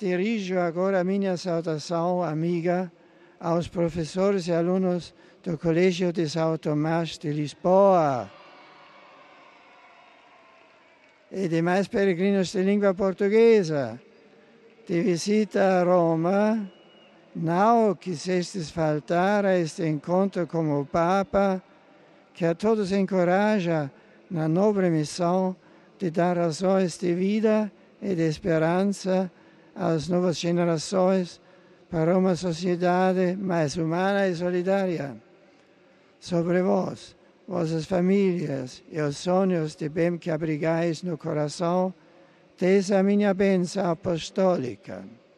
Dirijo agora a minha saudação amiga aos professores e alunos do Colégio de São Tomás de Lisboa e demais peregrinos de língua portuguesa. De visita a Roma, não quisestes faltar a este encontro com o Papa, que a todos encoraja na nobre missão de dar razões de vida e de esperança às novas gerações para uma sociedade mais humana e solidária. Sobre vós, vossas famílias e os sonhos de bem que abrigais no coração, desde a minha bênção apostólica.